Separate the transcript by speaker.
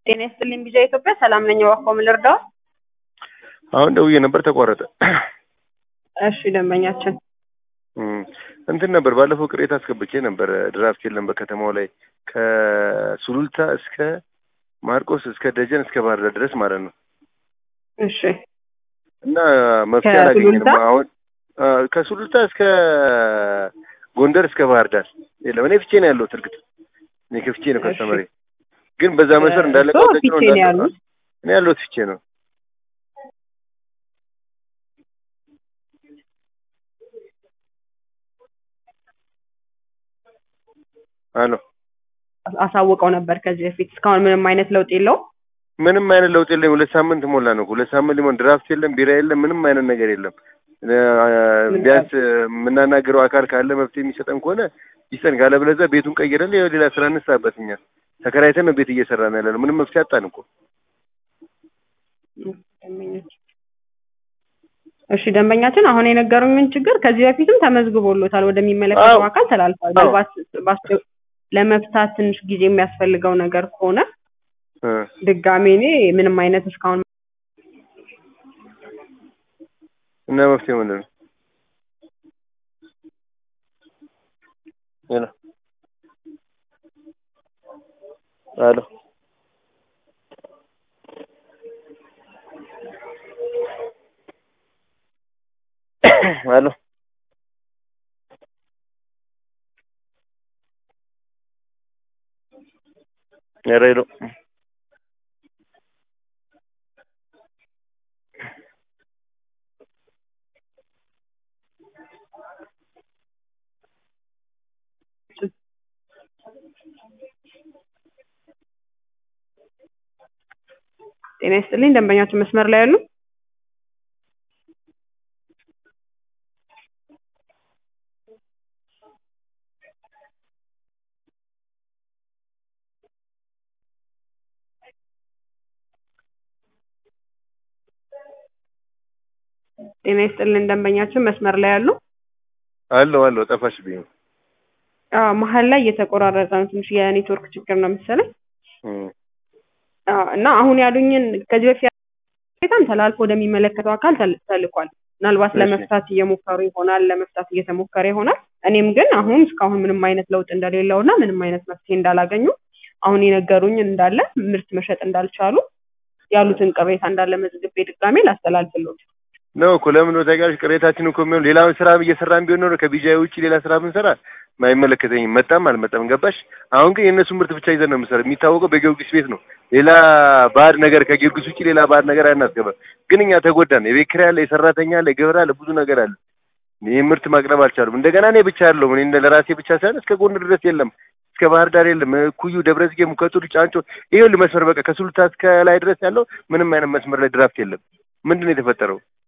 Speaker 1: ጤና ይስጥልኝ ቢዛ ኢትዮጵያ ሰላም ነኝ ዋቆም ልርዳው
Speaker 2: አሁን ደውዬ ነበር ተቋረጠ
Speaker 1: እሺ ደንበኛችን
Speaker 2: እንትን ነበር ባለፈው ቅሬታ አስገብቼ ነበር ድራፍት የለም በከተማው ላይ ከሱሉልታ እስከ ማርቆስ እስከ ደጀን እስከ ባህር ዳር ድረስ ማለት ነው
Speaker 1: እሺ
Speaker 2: እና መፍትሄ አላገኘንም አሁን ከሱሉልታ እስከ ጎንደር እስከ ባህር ዳር የለም እኔ ፍቼ ነው ያለው ትርግጥ እኔ ከፍቼ ነው ከስተመሪ ግን በዛ መስመር እንዳለ ቆጥቼ ነው እንዳለ እኔ ያለው ፍቼ ነው አሎ
Speaker 1: አሳውቀው ነበር ከዚህ በፊት እስካሁን ምንም አይነት ለውጥ የለውም
Speaker 2: ሁለት ሳምንት ሞላ ነው ሁለት ሳምንት ሊሞን ድራፍት የለም ቢራ የለም ምንም አይነት ነገር የለም ቢያንስ ምናናገረው አካል ካለ መፍትሄ የሚሰጠን ከሆነ ይሰን ካለ ብለዛ ቤቱን ቀይረን ሌላ ስራ እንሳበትኛ ተከራይተን ነው ቤት እየሰራን ያለነው ምንም መፍትሄ አጣን እኮ
Speaker 1: እሺ ደንበኛችን አሁን የነገሩኝን ችግር ከዚህ በፊትም ተመዝግቦሎታል ወደሚመለከተው አካል ተላልፏል ባስ ለመፍታት ትንሽ ጊዜ የሚያስፈልገው ነገር ከሆነ ድጋሜ እኔ ምንም አይነት እስካሁን
Speaker 2: እና መፍትሄ ምንድነው አሎ አሎ ሄሎ
Speaker 1: ጤና ይስጥልኝ ደንበኛችን መስመር ላይ ያሉ ጤና ይስጥልኝ ደንበኛችን መስመር ላይ ያሉ
Speaker 2: አሎ ጠፋሽብኝ
Speaker 1: መሀል ላይ እየተቆራረጠ ነው ትንሽ የኔትወርክ ችግር ነው መሰለኝ እና አሁን ያሉኝን ከዚህ በፊት በጣም ተላልፎ ወደሚመለከተው አካል ተልኳል ምናልባት ለመፍታት እየተሞከረ ይሆናል እኔም ግን አሁን እስካሁን ምንም አይነት ለውጥ እንደሌለውና ምንም አይነት መፍትሄ እንዳላገኙ አሁን የነገሩኝ እንዳለ ምርት መሸጥ እንዳልቻሉ ያሉትን ቅሬታ እንዳለ መዝግቤ ድጋሜ ላስተላልፍልዎት
Speaker 2: ነው እኮ ለምን ነው ታጋሽ ቅሬታችን እኮ የሚሆን ሌላውን ስራ እየሰራን ቢሆን ነው ከቢጃይ ውጪ ሌላ ስራ ብንሰራ ማይመለከተኝም መጣም አልመጣም ገባሽ አሁን ግን የነሱ ምርት ብቻ ይዘን ነው የምንሰራው የሚታወቀው በጊዮርጊስ ቤት ነው ሌላ ባድ ነገር ከጊዮርጊስ ውጪ ሌላ ባድ ነገር አናስገባ ግን እኛ ተጎዳን የቤት ኪራይ አለ የሰራተኛ አለ የግብር አለ ብዙ ነገር አለ ይሄ ምርት ማቅረብ አልቻሉም እንደገና እኔ ብቻ ያለው እኔ ለራሴ ብቻ ሳይሆን እስከ ጎንደር ድረስ የለም እስከ ባህር ዳር የለም ኩዩ ደብረዝጌ ሙከቱር ጫንጮ ይሄው መስመር በቃ ከሱሉልታ እስከ ላይ ድረስ ያለው ምንም አይነት መስመር ላይ ድራፍት የለም ምንድነው የተፈጠረው